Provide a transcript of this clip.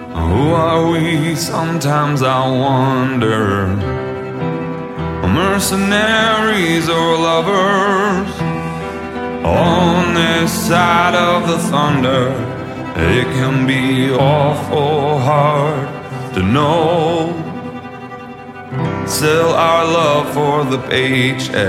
Who are we? Sometimes I wonder. Mercenaries or lovers? On this side of the thunder, it can be awful hard to know. Sell our love for the paycheck,